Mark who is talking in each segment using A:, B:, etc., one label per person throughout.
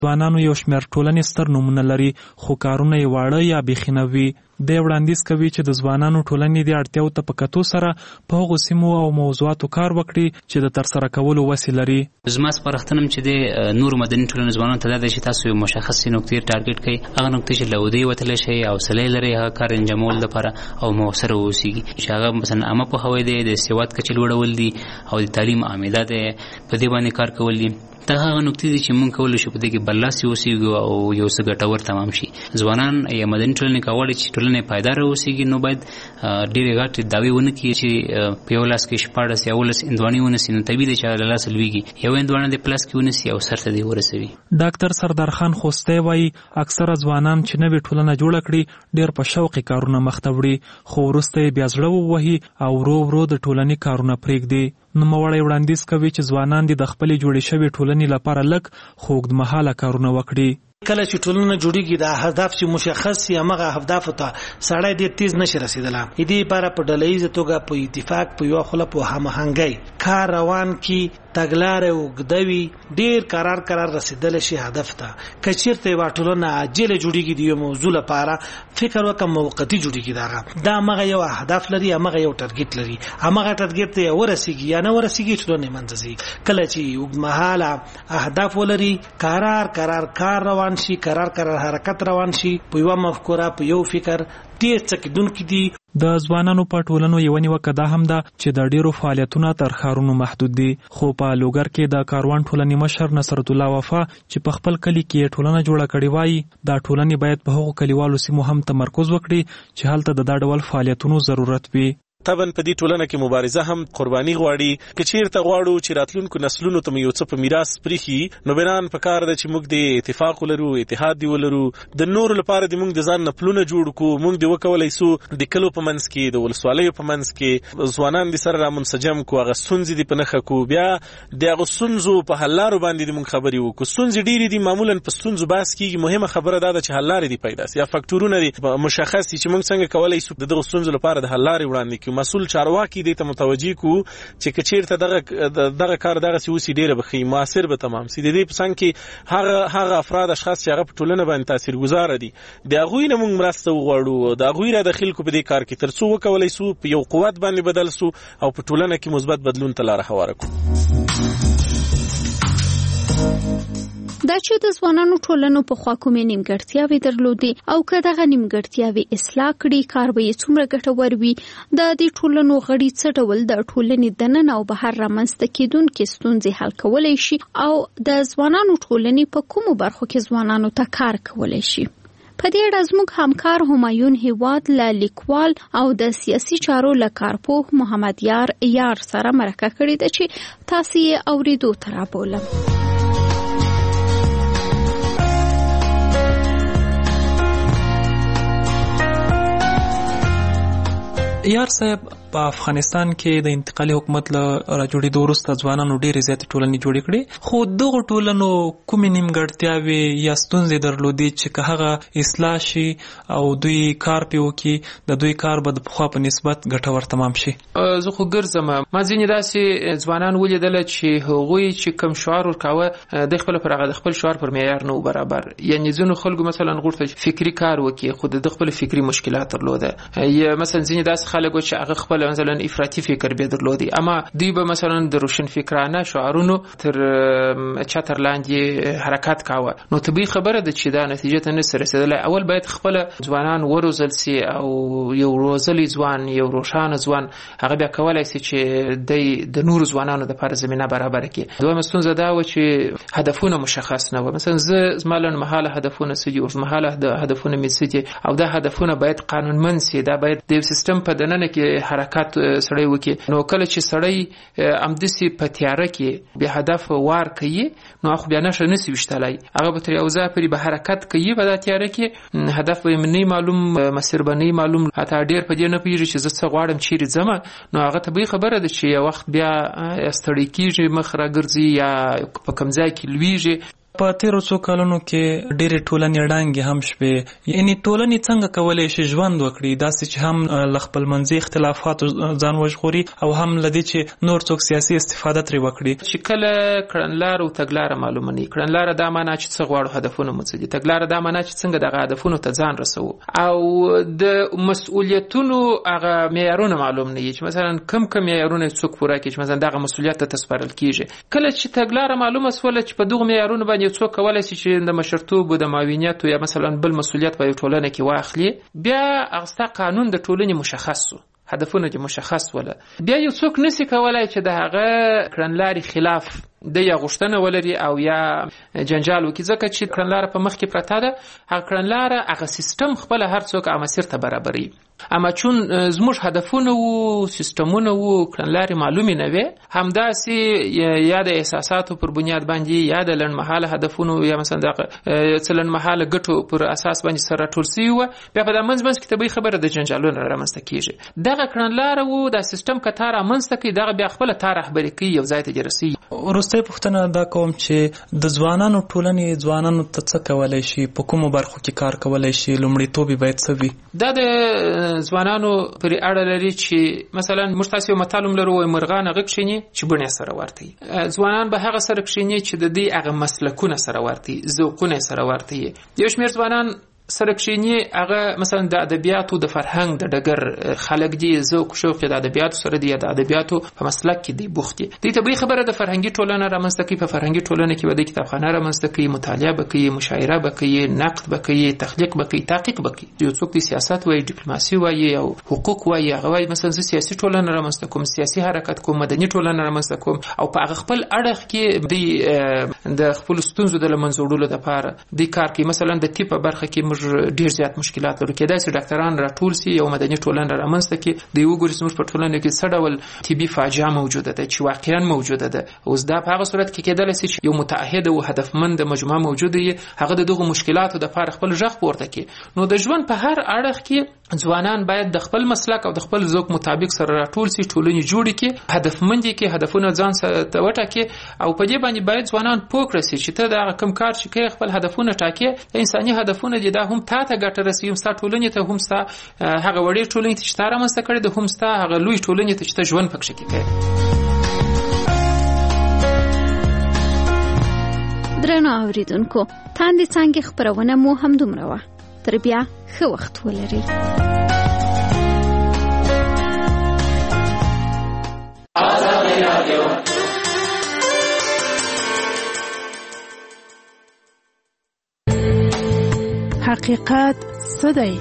A: ځوانانو یو شمېر ټولنې ستر نومونه لري خو کارونه یې واړه یا بیخي نه وي. دی وړاندیز کوي چې د ځوانانو ټولنې د اړتیاو ته په کتو سره په هغو سیمو او موضوعاتو کار وکړي چې د ترسره کولو وسې لري.
B: زما سپارښتنه چې د نورو مدني ټولنو ځوانانو ته دا ده چې تاسو یو مشخصې نقطې ټارګټ کړئ، هغه نقطې چې له ودې وتلی شئ، حوصله یې لرئ هغه کار انجامولو لپاره او مؤثره واوسېږي، چې هغه مثلا عامه پوهاوی دی، د سواد کچې لوړول دي او د تعلیم عامده دی، په دې باندې کار کول دي. دا هغه نقطې دي چې موږ کولی شو په دې کې برلاسي اوسېږو او یو څه ګټور تمام شي. ځوانان یا مدني ټولنې که غواړي چې ټولنه پایداره اوسېږي نو باید ډېرې غټې دعوې ونه کړي چې په یو لاس کې 14 یا 18 هندواڼې ونیسي، نو طبیعي دی چې له لاسه لوېږي. یو هندواڼه دې په لاس کې ونیسي او سر ته دې ورسوي.
A: ډاکټر سردار خان خوستی وایي اکثره ځوانان چې نوې ټولنه جوړه کړي ډېر په شوقي کارونه مخ ته وړي، خو وروسته یې بیا زړه ووهي او ورو ورو د ټولنې کارونه پرېږدي. نوموړی وړاندیز کوي چې ځوانان دې د خپلې جوړې شوې ټولنې لپاره لږ خو اوږدمهاله کارونه وکړي.
C: کله چې ټولنه جوړیږي د اهداف چې مشخص یا هغه اهداف ته سړی ډېر تیز نشي رسیدلی. دې لپاره په ډلهییزه توګه په اتفاق په یوه خوله په هماهنګۍ کار روان کي، تګلارې اوږده وي، ډېر قرار رسیدلی شي هدف ته. که چېرته یوه ټولنه عاجله جوړیږي د یو موضوع لپاره فکر وکړه موقتي جوړیږي، دا همغه یو اهداف لري، همغه یو ټارګټ لري، همغه ټارګټ ته ورسیږي یا نه ورسیږي ټولنه یې منځه ځي. کله چې اوږدمهاله اهداف ولري، قرار کار روان شي، قرار حرکت روان شي، په یو مفکوره په یو فکر ډېر څه کېدونکي دي.
A: د ځوانانو په ټولنو یوه نیوکه دا هم ده چې د ډېرو فعالیتونه تر ښارونو محدود دي. خو په لوګر کې د کاروان ټولنې مشر نصرت الله وفا چې په خپل کلي کې ټولنه جوړه کړې وایي دا ټولنې باید په هغو کلیوالو سیمو هم تمرکز وکړي چې هلته د دا ډول فعالیتونو ضرورت وي.
D: طبعا په دې ټولنه کې مبارزه هم قرباني غواړي. که چیرته غواړو چې راتلونکو نسلونو ته یو څه په میراث پرېښي نو بنان په کار ده چې موږ د اتفاق ولرو، اتحاد دی ولرو، د نورو لپاره د موږ د ځان نه پلونه جوړ کړو. موږ د وکولای سو د کلو په منځ کې د ولسوالیو په منځ کې ځوانان د سره رامنسجم کو، هغه ستونزې دي په نښه کو، بیا د هغه ستونزو په حل لارو باندې موږ خبرې وکړو. ستونزې ډېرې دي، معمولا په ستونزو بحث کېږي، مهمه خبره دا ده چې حل لارې دي پیدا سي یا فکټورونه دي مشخص دي چې موږ څنګه کولای سو دغه ستونزو لپاره د حل لارې وړاندې کړو. مسؤل چارواکي کې دې ته متوجي کو چې کچیرته دغه کار دغه سوسی ډیره بخي موثر به تمام سي. د دې په څنګه کې هغه افراد اشخاص چې هغه په ټولنه باندې تاثیرګذار دي د هغوی نه موږ مرسته وغواړو، د هغوی را داخل کو په دې کار کې ترڅو وکولای سو په یو قوت باندې بدل سو او په ټولنه کې مثبت بدلون ته لار هواره کړو.
E: دا چې د ځوانانو ټولنو په خوا کومې نیمګړتیاوې درلودې او که دغه نیمګړتیاوې اصلاح کړي کار به یې څومره ګټور وي. د دې ټولنو غړي څه ډول د ټولنې دننه او بهر رامنځته کېدونکې ستونزې حل کولی شي او د ځوانانو ټولنې په کومو برخو کې ځوانانو ته کار کولی شي. په دې اړه زموږ همکار همایون هیواد له لیکوال او د سیاسي چارو له کارپوه محمد یار سره مرکه کړې ده چې تاسو یې اورېدو ته رابولم.
A: یار صاحب، په افغانستان کې د انتقالي حکومت له راجوړېدو وروسته ځوانانو ډېرې زیاتې ټولنې جوړې کړې، خو دغو ټولنو کومې نیمګړتیاوې یا ستونزې درلودې چې که هغه اصلاح شي او دوی کار پې وکړي د دوی کار به د پخوا په نسبت ګټور تمام شي؟
F: زه خو ګرځم ما ځینې داسې ځوانان ولیدله چې هغوی چې کوم شعار ورکاوه د خپل پر هغه د خپل شعار پر معیار نه برابر، یعنې ځینو خلکو مثلا غوښتل فکري کار وکړي خو د خپل فکري مشکلات درلوده، یا مثلا ځینې داسې خلک چې هغه خپل مثلا افراطي فکر به درلودي، اما دوی به مثلا د روشن فکرانه شعارونو تر چتر لاندې حرکت کاوه. نو طبیعي خبره ده چې دا نتیجه ته نه رسیدلی. اول باید خپل ځوانان وروزل سي او یو روزلی ځوان، یو روښانه ځوان هغه بیا کولای سي چې د نورو ځوانانو لپاره زمينه برابر کړي. دویمه ستونزه دا و چې هدفونه مشخص نه و. مثلا زما لنډمهاله هدفونه څه دي، اوږدمهاله هدفونه مې څه دي، او دا هدفونه باید قانونمند سي. دا باید د سیستم په دننه کې حرکت سړی وکي. نو کله چې سړی امدسي په تیاره کې به هدف وار کوي نو خو بیا نشي وشتلای، هغه به تر یو ځای پورې به حرکت کوي، په تیاره کې هدف به نه معلوم، مسیر به نه معلوم، حتی ډیر په دې نه پیږي چې زه څه غواړم چیرې ځم. نو هغه طبیعي خبره ده چې یو وخت بیا ستړی کیږي، مخ راګرځي یا په کوم ځای کې لویږي.
A: په تیرو څو کلونو کې ډېرې ټولنې ړنګې هم شوې. یعنې ټولنې څنګه کولی شي ژوند وکړي، داسې چې هم له خپلمنځي اختلافاتو ځان وژغوري او هم له دې چې نور څوک سیاسي استفاده ترې وکړي.
F: چې کله کړنلاره او تګلاره معلومه نه وي، کړنلاره دا معنا چې څه غواړو، هدفونه مو څه دي، تګلاره دا معنا چې څنګه دغه هدفونو ته ځان رسوو، او د مسؤلیتونو هغه معیارونه معلوم نه وي چې مثلا کم معیارونه څوک پوره کړي، چې مثلا دغه مسؤلیت ته تسپارل کیږي. کله چې تګلاره معلومه سوله چې په دغه معیارونو باندې څوک کولای شي چې د مشرتوب او د معاونیت یا مثلا بل مسؤلیت په ټولنه کې واخلي، بیا هغه قانون د ټولنې مشخص وو، هدفونه چې مشخص وله، بیا یو څوک نسی کولای چې د هغه کړنلارې خلاف د یا غوښتنه ولري او یا جنجال وکړي، ځکه چې کړنلاره په مخ کې پرته ده. هغه کړنلاره هغه سیستم خپل هر څوک مسیر ته برابري، اما چون زموږ هدفونه وو، سیستمونه وو، کړنلارې معلومې نه وي، همداسې یا د احساساتو پر بنیاد باندې یا د لنډمهاله هدفونو یا مثلا د لنډمهاله ګټو پر اساس باندې سره ټول سوي وه، بیا په دا منځ کې طبیعي خبره د جنجالونو رامنځته کېږي. دغه کړنلاره وو، دا سیستم که تا رامنځته کړي، دغه بیا خپله تا رهبري کوي، یو ځای ته دې رسوي.
A: وروستۍ پوښتنه دا کوم چې د ځوانانو ټولنې ځوانانو ته څه کولی شي، په کومو برخو کې کار کولی شي، لومړیتوب یې باید څه وي؟
F: دا د ځوانانو پرې اړه لري چې مثلا موږ تاسو یو متل لرو، وایي مرغان هغه کښیني چې بڼې سره ورته وي. ځوانان به هغه سره کښیني چې د دې هغه مسلکونه سره ورته وي، ذوقونه سره ورته وي. یو شمېر ځوانان سره کښیني هغه مثلا د ادبیاتو د فرهنګ د ډګر خلک دي، ذوق شوق د ادبیاتو سره دی، د ادبیاتو په مسلک کې دی بوخت دي. دې طبیعي خبره د فرهنګي ټولنه رامنځته کوي، په فرهنګي ټولنه کې به د کتابخانه رامنځته کوي، مطالعه به کوي، مشاعره به کوي، نقد به کوي، تخلیق به کوي، تحقیق به کوي. یو څوک د سیاست وایي، ډیپلوماسي وایي او حقوق وایي، هغه وایي مثلا زه سیاسي ټولنه رامنځته کوم، سیاسي حرکت کوم، مدني ټولنه رامنځته کوم، او په هغه خپل اړخ کې د خپل ستونزو د له منځه وړلو لپاره د کار کوي. مثلا د طب په برخه کې موږ ډېر زیات مشکلات لرو، کېدای شي ډاکټران راټول سي، یو مدني ټولنه رامنځته کړي، د یو ګوري زموږ په ټولنه کې څه ډول طبي فاجعه موجوده ده چې واقعا موجوده ده. اوس دا په هغه صورت کې کېدلی شي چې یو متعهد او هدفمند مجموعه موجوده وي، هغه د دغو مشکلاتو دپاره خپل غږ پورته کړي. نو د ژوند په هر اړخ کې ځوانان باید د خپل مسلک او د خپل ذوق مطابق سره راټول سي، ټولنې جوړې کړي، هدفمند کړي، هدفونه ځان ته وټاکي، او په دې باندې باید ځوانان پوه کړي چې ته دا کوم کار چې کوي خپل هدفونه ټاکي، انساني هدفونه دي، دا هم تا ته ګټه رسوي، هم ستا ټولنې ته، هم ستا هغه وړې ټولنې ته چې تا رامنځته کړې ده، هم ستا هغه لوی ټولنې ته چې ته ژوند پکښې کې کوې.
E: درنو اوریدونکو، تاندې څانګې خپرونه مو همدومره وه. تر بیا ښه وخت ولرئ.
G: حقیقت څه دی؟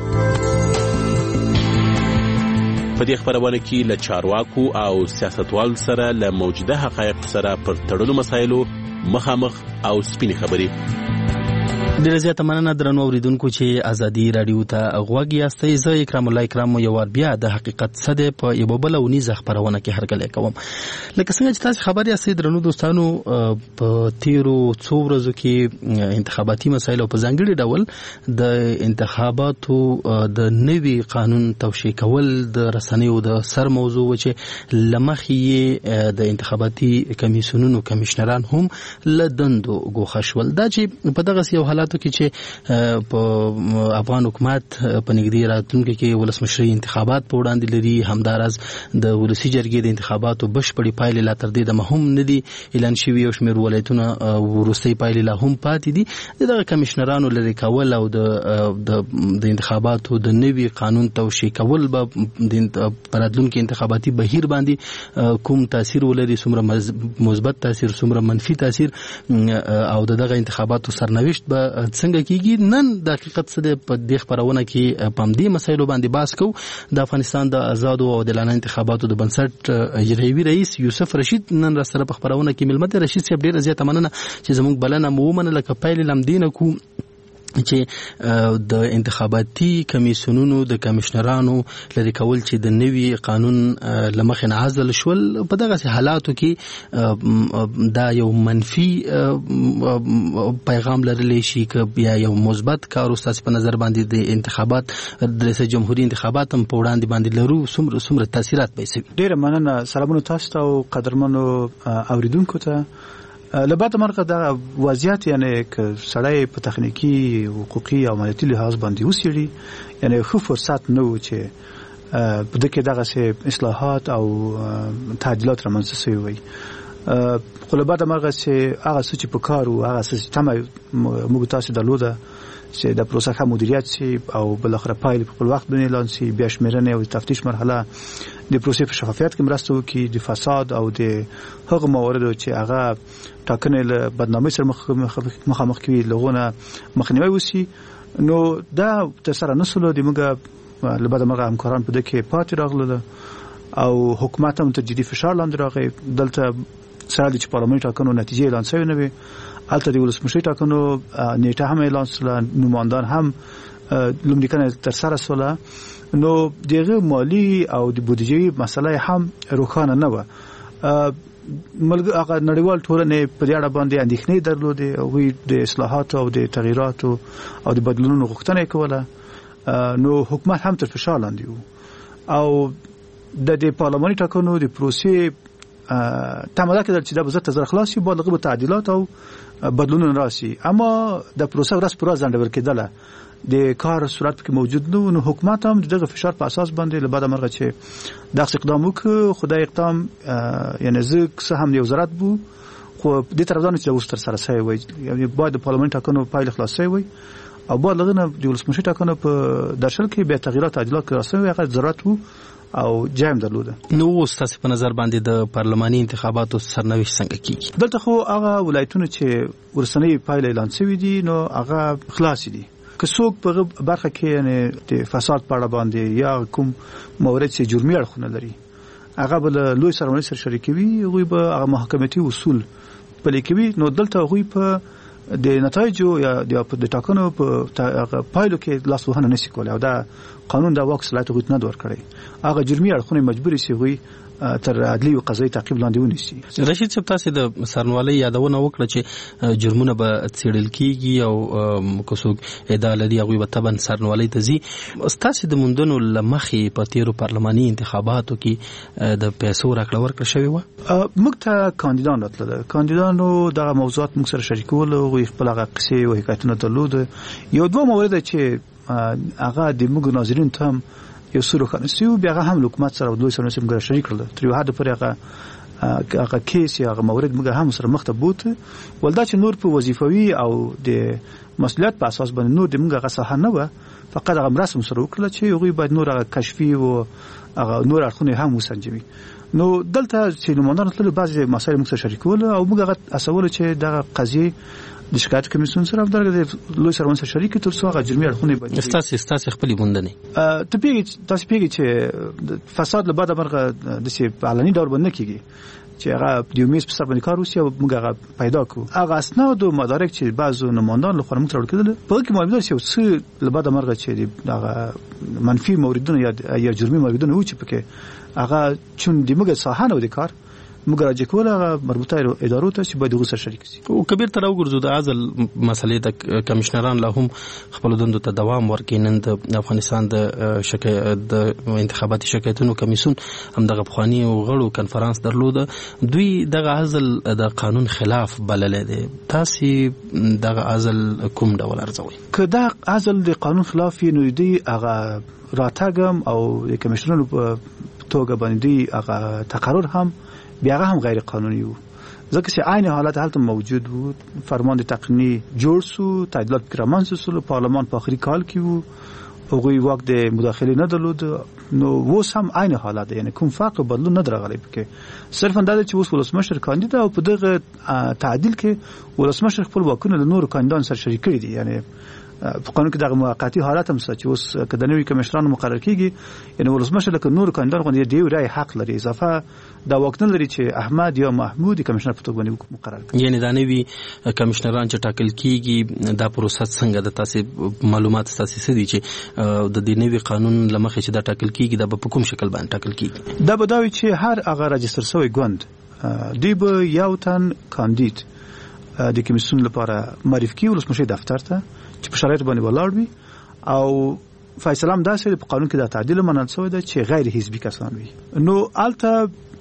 D: په دې خبرونه کې له چارواکو او سیاستوالو سره له موجوده حقایق سره پر تړلو مسایلو مخامخ او سپینې خبرې.
H: ډیره زیاته مننه درنو اوریدونکو چې ازادي رادیو ته غوږ یاستئ. زه اکرام الله اکرام یو وار بیا د حقیقت څه دی په یوه بله اونیزه خپرونه کې هرکلی کوم. لکه څنګه چې تاسو خبر یاستئ درنو دوستانو، په تیرو څو ورځو کې انتخاباتي مسایل او په ځانګړي ډول د انتخاباتو د نوي قانون توشیح کول د رسنیو د سر موضوع و چې له مخې یې د انتخاباتي کمیسیونونو کمیشنران هم له دندو ګوښه شول. دا چې په دغسې یو حالاتو کې چې په افغان حکومت په نږدې راتلونکي کې ولسمشري انتخابات په وړاندې لري، همداراز د ولسي جرګې د انتخاباتو بشپړې پایلې لا تر دې دمه هم نه دي اعلان شوي، یو شمېر ولایتونه وروستۍ پایلې لا هم پاتې دي. دغه کمیشنرانو لرې کول او د انتخاباتو د نوي قانون توشیح کول به په راتلونکي انتخاباتي بهیر باندې کوم تاثیر ولري، څومره مثبت تاثیر، څومره منفي تاثیر، او دغه انتخاباتو سرنوشت به څنګه کیږي. نن د حقیقت څه دی په دې خپرونه کې په همدې مسایلو باندې بحث کوو. د افغانستان د آزادو او عادلانه انتخاباتو د بنسټ اجرایوي رئیس یوسف رشید نن را سره په خپرونه کې ملمت. رشید صاحب ډیره زیاته مننه چې زموږ بلنه مو ومنله. که پیل لمدینه کو چې د انتخاباتي کمیسیونونو د کمیشنرانو لري کول چې د نوي قانون لمخې نه عزل شول، په دغه حالاتو کې دا یو منفي پیغام لرلی شي که بیا یو مثبت کار ستاسو په نظر باندې د انتخابات د رئیس جمهوریت انتخابات هم په وړاندې باندې لرو څومره تاثیرات به وي؟
I: ډیره مننه. سلامونه تاسو ته او قدرمنو اوریدونکو ته. لبعد مرګه دا وضعیت یعنی ک سړی په تخنیکی حقوقي او مالیاتي لحاظ باندې وسیړي یعنی خو فرصت نه و چې په دغه دغه اصلاحات او تعدیلات رامنځته شوي وي. خو لبعد مرګه چې هغه څه چې په کار او هغه څه چې تمه موږ تاسو درلوده چې د پروسه ښه مدیریت شي او بل اخر پایل په خپل وخت باندې اعلان شي، بیا شمیرنه او تفتیش مرحله د پروسې په شفافیت کې مرسته وکړي، د فساد او د هغه مواردو چې هغه ټاکنې له بدنامۍ سره مخامخ کوي لغونه مخنیوي وشي. نو دا تر سره نسلو د موږ لبعد مرګه همکاران په دغه پاتې راغله او حکومت هم تر جدي فشار لاندې راغی. دلته سره د پارلماني ټاکنو نتیجې اعلان شوې نه وي، البته د ولسمشر ټاکنو نیټه هم اعلان شوه، نمایندان هم لومړی تر سره شوه. نو دغه مالی او د بودیجې مسله هم روښانه نه و. هغه نړیوال ټولنې په دې اړه باندې اندېښنې درلودې او د اصلاحات او د تغییرات او د بدلونونو غوښتنه کوله. نو حکومت هم تر فشار لاندې و او د پارلماني ټاکنو د پروسې تماده کېدل چې دا به زر خلاص شي، بالغ به تعدیلات او بدلونونه راشي، اما د پروسه ورځ پر ورځ ځنډول کېدله، د کار سرعت کې موجود نه. نو حکومت هم دغه فشار په اساس باندې لبعد مرګه چې دغه اقدام وکړ. خدای اقدام یعنی زه هم یو وزارت بو خو د طرفدارانو چې اوس تر سره شوی وي، یعنی باید د پارلمان ټاکنو پایله خلاص شوی وي او بالغ نه د ولسمشر ټاکنو په درشل کې به تغییرات تعدیلات راسي هغه ضرورت وو او جام درلوده.
H: نو ستاسو په نظر باندې د پارلماني انتخاباتو سرنوشت څنګه کیږي؟
I: دلته خو هغه ولایتونه چې ورسنۍ پایله اعلان شوی دي نو هغه خلاص دي. که څوک په برخه کې یعنی د فساد په اړه باندې یا کوم مورد چې جرمي اړخونه لري هغه بل لوی سرمایه سره شریکوي، هغه به هغه محکمتي اصول پلي کوي. نو دلته هغه په د نتایجو یا د ټاکنو په پایلو کې لاس وهنه نشي کولای او دا قانون دا واک صلاحیت غوښتنه نه ورکړي. هغه جرمي اړخونه مجبور شي غوي تر عدلي او قضایي تعقیب لاندې ونیسي.
H: رشید صاحب تاسو د سرنوالۍ یادونه وکړه چې جرمونه به څېړل کیږي او کوڅوک عدالت هغه به تبن سرنوالۍ ته ځي. تاسو د موندنو لمخې په تیرو پارلماني انتخاباتو کې د پیسو راکړه ورکړه شوې و.
I: موږ ته کاندیدان راتله، کاندیدانو دغه موضوعات موږ سره شریکول او خپل هغه قصې او حکایتونه درلود. یو دوه موارد چې هغه د موږ ناظرین ته هم یو سورو خنسیو بیا هم حکومت سره دوی سره موږ شریک کړل. تر یو حد پورې هغه کیس یا هغه مورد موږ هم سره مخ ته بوت ولدا چې نور په وظیفوي او د مسؤلیت په اساس باندې نور د موږ هغه ساحه نه و، فقط هغه رسم سره وکړل چې هغه باید نور هغه کشفي او هغه نور اړخونه هم وسنجوي. نو دلته چې نمونه تل بعضی مسایل موږ سره شریکول او موږ هغه اسول چې دغه قضیه د شکایت کمیسیون سره په درګه لوی سروان سره شریک تر څو هغه جرمي اړخونه باید
H: استاسي خپل موندنه
I: تاسو پیږي چې فساد له بعده مرغه د سی علني ډول باندې کیږي چې هغه د یومیز په سر باندې کار وسی او موږ هغه پیدا کو. هغه اسناد او مدارک چې بعضو نمایندان له خورم تر کېدل په کې معلومات شو څه له بعده مرغه چې هغه منفي موردونه یا جرمي موردونه و چې پکې هغه چون د موږ ساحه نه د کار موږ راځي کوله مربوطه ادارو ته چې باید غوسه شریک شي.
H: او کبیر تر وګرځو د ازل مسلې د کمشنران له هم خپل دندو ته دوام ورکړي. نن د افغانستان د انتخاباتي شکایتونو کمیسیون هم دغه بخوانی او غړو کنفرانس درلوده، دوی دغه ازل د قانون خلاف بلل دي. تاسو دغه ازل کوم ډول ارزوي؟
I: که دا ازل د قانون خلاف نو دی هغه راتګم او د کمشنرانو په توګه باندې هغه تقرر هم بیا هم غیر قانوني وو، ځکه چې عین حالت هلته موجود وو. فرمان د تقنینی جوړ سو، تعدیلات کرامانس سو، پارلمان په اخري کال کې وو، هغوی وخت د مداخله نه درلود. نو وس هم عین حالت یعنی کوم فرق بدلون نه درغلی پکې، صرفا دا چې اوس ولسمشر کاندید او په دغه تعدیل کې ولسمشر خپل واکونه له نور کاندیدان سره شریک کړي دي. یعنی په قانون کې دغه موقتی حالت هم چې اوس کله نوې کمشنران مقرر کیږي، یعنی ولسمشر لکه نور کاندیدان غوښتي دی رای حق لري، اضافه دا وخت نه لري چې احمد یا محمود کمشنر په توګه باندې مقرر کړي.
H: یعنی دا نوې کمشنران چې ټاکل کیږي دا پروسه څنګه د تاسو معلومات تاسو سدي چې د دې نوې قانون لمخې چې دا ټاکل کیږي دا په کوم شکل باندې ټاکل کیږي؟
I: دا به دا وي چې هر هغه راجستر شوی ګوند دی به یو تن کاندید د کمیسیون لپاره معرفي کوي ولسمشر دفتر ته چې په شرایط باندې ولاړ وي او فیصله هم داسې په قانون کې دا تعدیل منل شوی دی چې غیر حزبي کسان وي. نو البته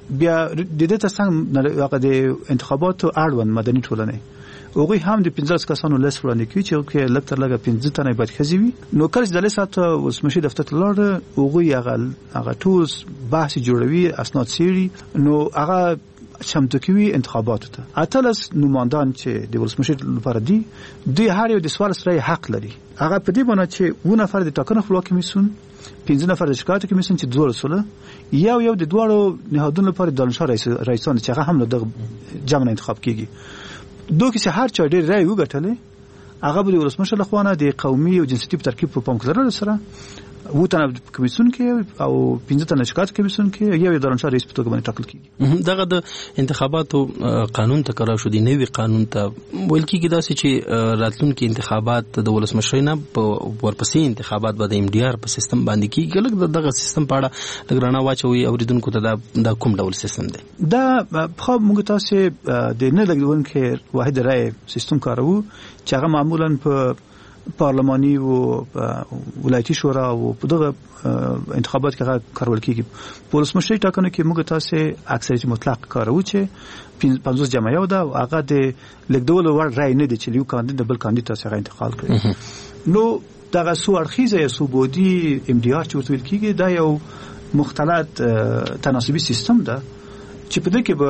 I: بیا د دې ترڅنګ هغه د انتخاباتو اړوند مدني ټولنه هغه هم د 15 کسانو لیست وړاندې کوي چې لکه تر لږه 15 تنه باید خزي وي نو کله د لیست ولسمشر دفتر ته لاړ هغه ټول بحث جوړوي اسناد سيري نو هغه چمتو کوي انتخاباتو ته اتلس نمایندان چې د ولسمشر لپاره دي هر یو د سوال سره حق لري هغه په دې باندې چې و نفر د ټاکنو خپلواکي کمیسیون 15 نفر د شکایت کمیسیون چې دوه رسوله یو د دوړو نهادونو لپاره د دانشور رئیسان چې هغه هم د جمع انتخاب کیږي دوی چې هر چا ډېر رائے وګټلې هغه به د ولسمشر لخوا د قومي او جنسيتي په ترکیب په پام کې لرل سره و تنه کمیسیون کې او 15 تنه شکایت کمیسیون کې یو دانشور رئیس په توګه باندې ټاکل کیږي
H: دغه د انتخاباتو قانون تکرار شو دی نوی قانون ته ویل کیږي دا چې راتلونکي انتخابات د ولسمشر نه په ورپسې انتخابات به د ام ډي ار په سیستم باندې کیږي لکه دغه سیستم په اړه لګرانه واچوي اوریدونکو ته دا کوم ډول سیستم دی
I: دا خو موږ تاسو د نه لګونکو واحد رائے سیستم کارو چې هغه معمولا په پارلمانی او ولایتي شورا او په دغه انتخابات کې کارول کیږي ولسمشر ټاکنه کې موږ تاسو اکثریت مطلق کارو چې 50 جمعیت ده او هغه د لیکدول ور رائے نه دي چې یو کاندید بل کاندید څخه انتقال کړي نو دغه سو اړخیزه یا سوبودي ام ډي ار چې ویل کیږي دا یو مختلط تناسبي سیستم ده چې په دې کې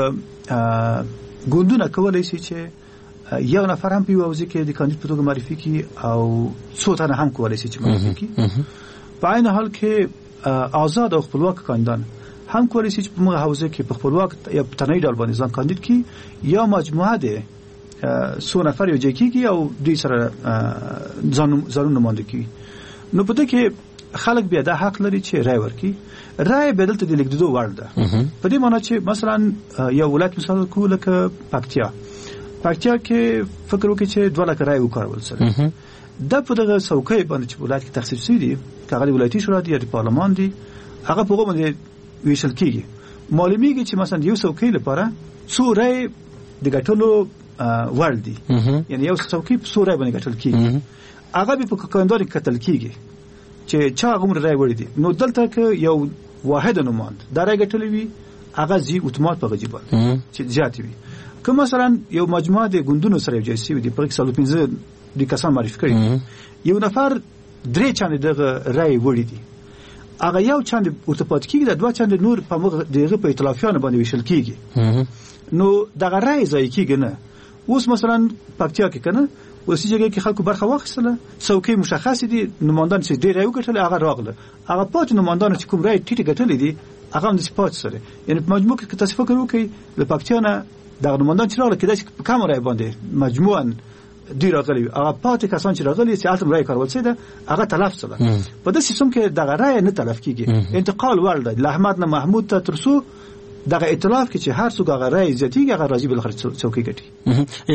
I: به ګوندونه کولای شي چې یو نفر هم په وځي کې د کاندید په توګه معرفي کی او څو تنه هم کولای شي چې معرفي کی په عین حال کې آزاد او خپلواک کاندیدان هم کولای شي چې په موږ حوزه کې په خپلواک یا په تنهایی ډول باندې ځان کاندید کی یا مجموعه ده څو نفر یو ځای کیږي او دوی سره ځانونه نماینده کوي نو په دې کې خلک بیا د حق لري چې رائے ورکړي رائے بدلته د لیکدو وړ ده په دې معنی چې مثلا یو ولایت مثال کو لکه پکتیا کې فکر وکړي چې 2 لک رائے وکړول سره د په دغه څوکۍ باندې چې ولایت کې تخصیص دي کاغذ ولایتي شورا دي یا د پارلمان دي هغه په هغه باندې ویشل کیږي معلومیږي چې مثلا یو څوکۍ لپاره څو رائے د ګټلو ور دي یعنی یو څوکۍ په څو رائے باندې ګټل کیږي هغه په کاندار کتل کیږي چې چا غوړ رائے وړي دي نو دلته کې یو واحد نماند دا رائے ګټلې وي هغه زی اتومات په غجیبه چې زیات وي که مثلا یو مجموعه د ګوندونو سره یو ځای شي د پرک 15 د کسان معرفي کړي یو نفر درې چاند دغه رائے وړي دي هغه یو چاند ورته پات کیږي د دوه چاند نور په موږ دغه په ائتلافیانو باندې ویشل کیږي نو دغه رائے ځای کیږي نه اوس مثلا پکتیا کې کنه اوسې جګه کې خلکو برخه واخیستله څوکۍ مشخص دي نمایندان چې ډېر رائے وګټل هغه راغله هغه پات نمایندان چې کوم رائے ټیټه ګټلې دي هغه هم د سپات سره یعنی په مجموع کې تاسو فکر وکړئ د پکتیا نه دا نمایندان چې راغله کېدای شي په کم رائے باندې مجموعاً ډیر راغلي هغه پاتې کسان چې راغلي چې الته رائے کارول شي دا هغه تلف شول په دې سیستم کې دا رائے نه تلف کیږي انتقال ورده له احمد نه محمود ته ترسو دغه ائتلاف کې چې هر څوک هغه رائے زیاتیږي هغه راځي بل خرڅ څوکۍ ګټي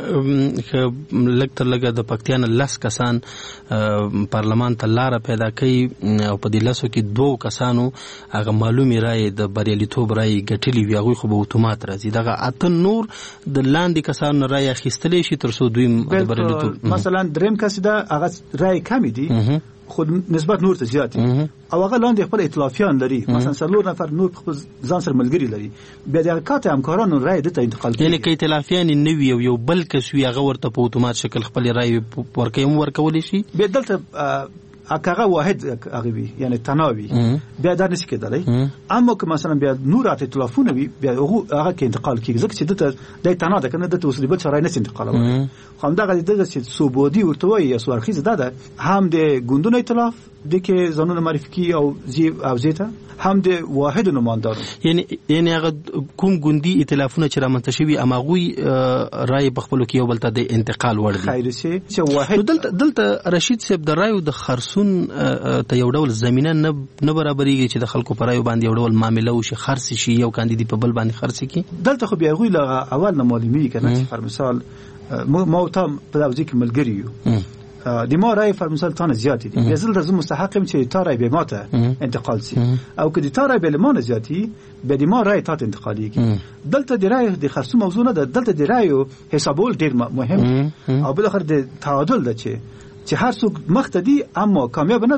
H: یعنی لکه لګه د پکتیا نه لس کسان پارلمان ته لار پیدا کوي او په دې لاسو کې دوه کسانو هغه معلومي رائے د بریالیتوب رائے ګټلې وي هغه خو به اتومات راځي دغه اته نور د لاندې کسانو رائے اخیستلې شي ترڅو دوی د بریالیتوب
I: مثلا دریم کس دا هغه رائے کم دي خود نسبت نور ته زیات او هغه لاندې خپل ائتلافیان لري مثلا سلور نفر نور خپل ځان سره ملګری لري بیا د کاته همکارانو رائے د انتقال کوي
H: یعنی کې ائتلافیان نوي یو بل کس وی هغه ورته په اتومات شکل خپل رائے ورکول شي
I: بیا دلته هغه واحد هغه وي یعنی تناوي بیا دا نشي کېدلی اما که مثلا بیا نور ائتلافونه وي بیا هغه کې انتقال کیږي ځکه چې دته د تناده کنه د توسلی بل شرای نه انتقالوي خو همدغه دغه چې سوبودي ورته وي یا سوارخیز ده هم د ګوندونو ائتلاف د کې ځانونه معرفي کی او زیته هم د واحد نمایندانو
H: یعنی هغه کوم ګوندي ائتلافونه چې رامنځته شوي اماغوي رائے په خپل کې یو بل ته د انتقال وړ دي
I: خیر سي چې واحد
H: دلته رشید صاحب د رائے د خرصون ته یو ډول زمينه نه برابرېږي چې د خلکو پر رائے باندې یو ډول معاملې وشي خرڅ شي یو کاندید په بل باندې خرڅ کی
I: دلته خو بیا غوي لا اول نه معلومي کنه چې پر مثال ما ته په داوځي کې ملګری یو د ما رائے پر مثال تانه زیات دي بیا زل د مستحقم چې تا رائے به ماته انتقال سي او که د تا رائے به لمانه زیاتی به د ما رائے تا انتقاليږي دلته د رائے د خرڅو موضوع نه ده دلته د رائے حسابول ډیر مهم او بل اخر د تعادل ده چې هر څوک مخته دي اما کامیاب نه ده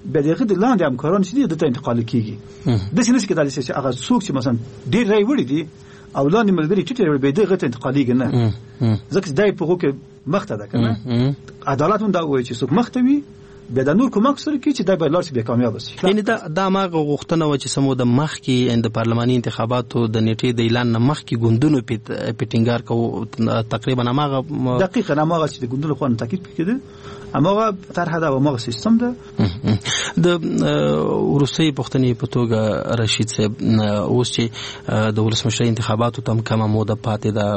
I: به دغه د لاندې همکاران چې د ته انتقال کیږي د سینې کې د چې هغه څوک چې مثلا ډیر رای وړي دي او لاندې ملګری ټیټ به دغه ته انتقالېږي نه ځکه دای په هغه کې مخته ده کنه عدالت هم دا وایي چې څوک مخته وي به د نور کومک سره کې چې دا به لار به کامیاب شي.
H: یعنی دا ماغه غوښتنه و چې سمو د مخ کې د پارلماني انتخاباتو د نیټې د اعلان نه مخ کې ګوندونو پیټینګار کو تقریبا ماغه
I: دقیقاً ماغه چې د ګوندونو خو تاکید کړي اماغه طرحه دا ماغه سیستم ده.
H: د روسي پښتني په توګه رشید صاحب اوس چې د ولسمشر انتخاباتو تم کومه موده پاتې ده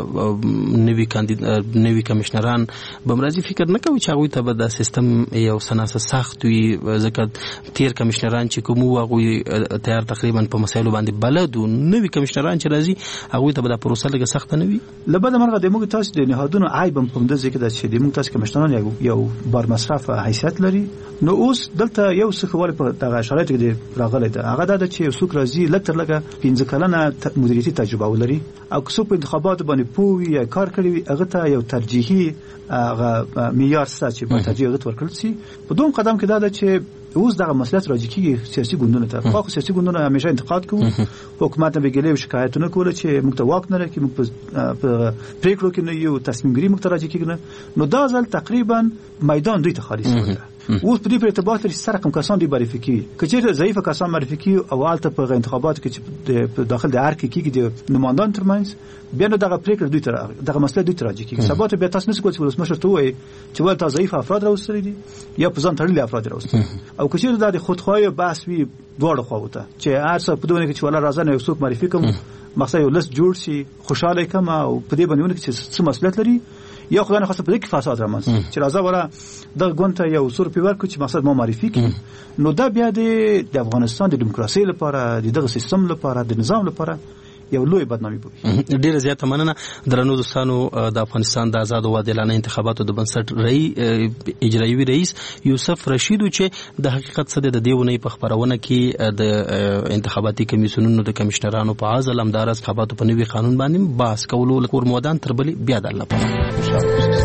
H: نوی کمشنران بمرازي فکر نه کوي چې هغه ته به د سیستم یو سناسه سخت وي ځکه تیر کمشنران چې کوم هغه تیار تقریبا په مسایلو باندې بلد او نوی کمشنران چې راځي هغه ته به د پروسه لګه سخت نه وي.
I: لبد مرغه د موږ تاسو د نهادونو عیب په دې ځکه چې د موږ تاسو کمشنران یو بار مصرف حیثیت لري. نو اوس دلته یو څه خبره په دغه شرایطو کې راغلی ده هغه دا چې څوک راځي لکتر لګه 15 کلنه مدیریتي تجربه ولري او که څوک په انتخاباتو باندې پوي یا کار کړی هغه ته یو ترجیحي هغه معیار څه چې په ترجیح ورکړل شي. په دوم قدم کې دا چې اوس دغه مسئله راځي چې سیاسي ګوندونه ته خو سیاسي ګوندونه همیشه انتقاد کوي حکومت به ګلې شکایتونه کوله چې موږ ته واک نه لري موږ په پریکړو کې نه یو تصمیم ګیری موږ ته راځي کېږي. نو دا ځل تقریبا میدان دوی ته خالي شوی اوس په دې په ارتباط لري سره کوم کسان دی معرفي کی کچېر ضعیف کسان معرفي کی او حالت په انتخاباتو کې چې په داخل د ارک کې د نمائندان ترمنځ بیا نو دغه پریکړه دوی ته دغه مسله دوی ته راځي کېږي. سبا ته بیا تاسو نس کول چې ولسمشر ته وایي چې ول تاسو ضعیف افراد راوستل دي یا په ځان تړلي افراد راوستل او کچېر د خودخواهی بحث وی دوړ خواوته چې هر څه په دونه کې چې ولا راځنه یو څوک معرفي کوم مقصد یو لست جوړ شي خوشاله کوم او په دې باندې چې څه مسؤلیت لري یا خدای نه خاصه په دې کې فساد رامنځته چې راځه ولا د ګونته یو سور پیور کو چې مقصد ما معرفي کړي. نو دا بیا د افغانستان د دیموکراسي لپاره د دغه سیستم لپاره د نظام لپاره یو لوی بدنامي بوي.
H: ډیره زیاته مننه درنو دوستانو د افغانستان د آزاد او عادلانه انتخاباتو د بنسټ اجرایي رئیس یوسف رشید چې د حقیقت څخه د دیونه په خبرونه کې د انتخاباتي کمیسیونونو د کمشنرانو په عزل امدار انتخاباتو په نوي قانون باندې باس کولو لپاره مودان تر بلی بیا د الله